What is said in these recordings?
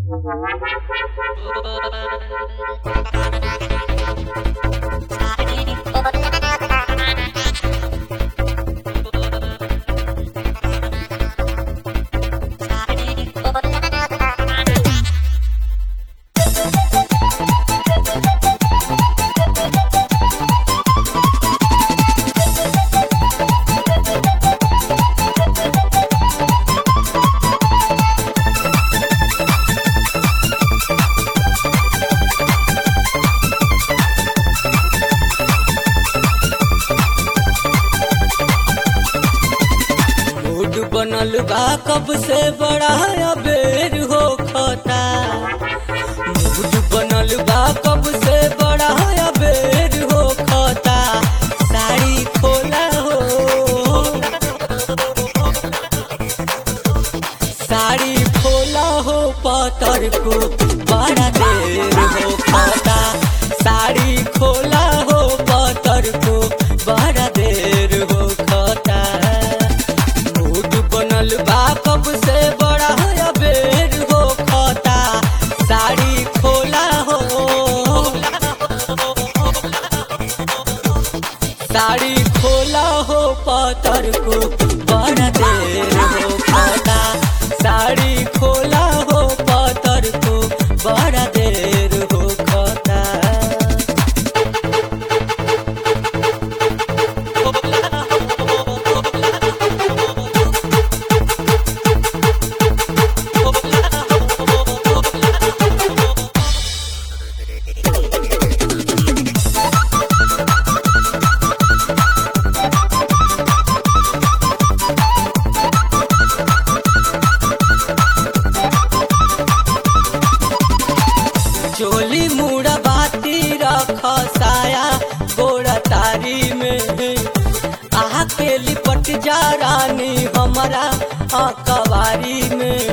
बनल बा कब से बड़ा अबेर हो खता। मूड बनल बा कब से बड़ा अबेर हो खता। साड़ी खोला हो, साड़ी खोला हो पतर को बड़ा देर हो खता। साड़ी खोला हो पतर को बड़ा देर हो खता। बनल बा कब से बड़ा अबेर हो खता। साड़ी खोला हो, साड़ी खोला हो पतर को बड़ा देर हो खता। साड़ी खोला हो पतर को बड़ा देर हो खता। चोली मुड़ा बाती रख साया गोड़ा तारी में। आहा के लिपट जा रानी हमारा कवारी में।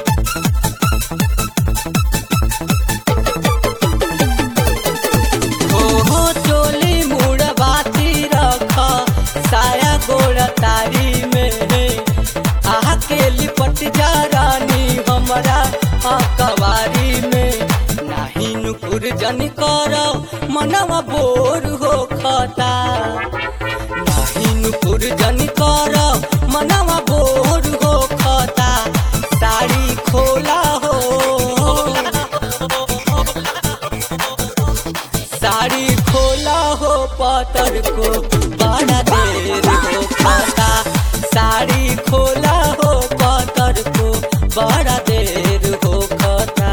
हो चोली मुड़ा बाती रख साया गोड़ा तारी में। आहा के लिपट जा रानी हमारा कवारी में। नाही नुकुर जन करो मनवा बोर हो खता। नाही नुकुर जन करो मनवा बोर हो खता। साड़ी खोला हो, साड़ी खोला हो पतर को बड़ा देर हो खता। साड़ी खोला हो पतर को बड़ा देर हो खता।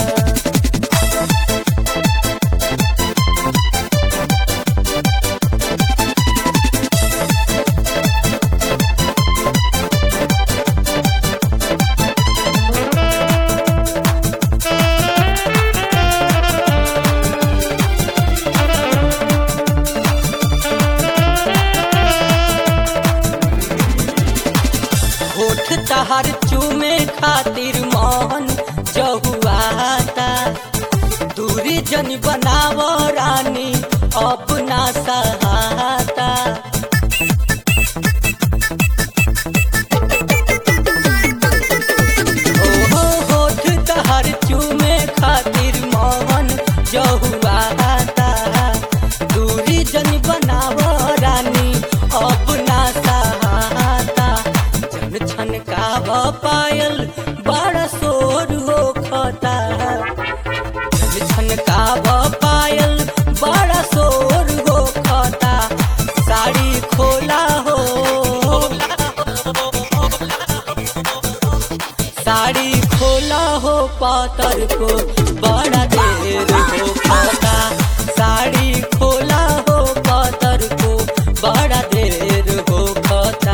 होठ तहर चूमे खातिर मन जहुआता। दूरी जन बनाव रानी अपना सहाता। ओहो होठ तहर चूमे खातिर मन जहुआता। दूरी जन बनाव रानी अपना सहाता। छनकाव पायल बड़ा शोर हो खता। छनकाव पायल बड़ा शोर हो खता। साड़ी खोला हो, साड़ी खोला हो पतर को बड़ा देर हो खता। साड़ी खोला हो पतर को बड़ा देर हो खता।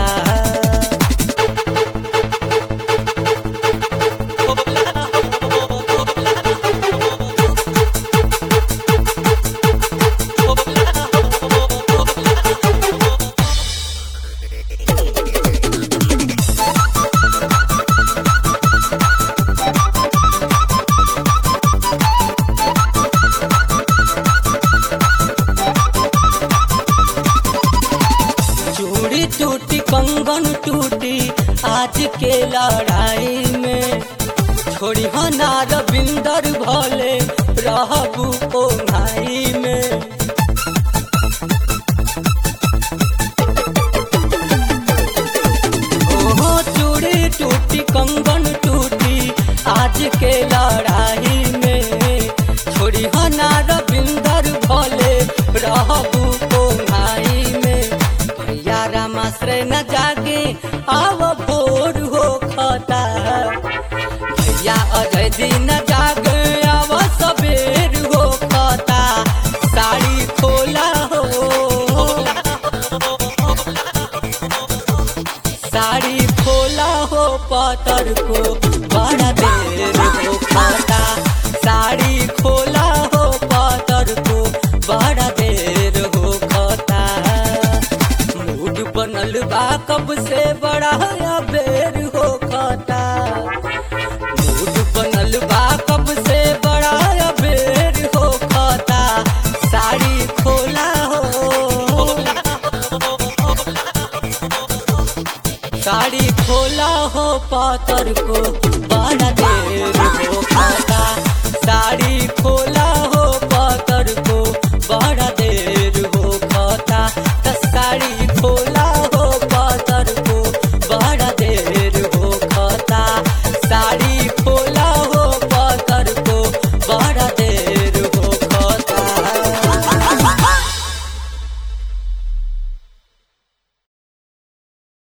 छोड़ी हो ना रविंदर भले रहबू ओ भाई में। ओहो चूड़ी टूटी कंगन टूटी आज के लड़ाई में, छोड़ी हो ना रविंदर भले रहबू ओ भाई में। भैया रामाश्रय न जागे आव भोर हो खता, भैया अजय दिन जागे आव सबेर हो खता। साड़ी खोला हो, साड़ी खोला हो पातर को बड़ा देर हो खता। साड़ी खोला हो पातर को बड़ा देर हो खता। मूड बनल बा कब से बड़ा बेर हो खता। मूड बनल बा कब से बड़ा बेर हो खता। साड़ी खोला हो, साड़ी खोला हो पातर को बड़ा देर हो खता। साड़ी खोला हो पातर को बड़ा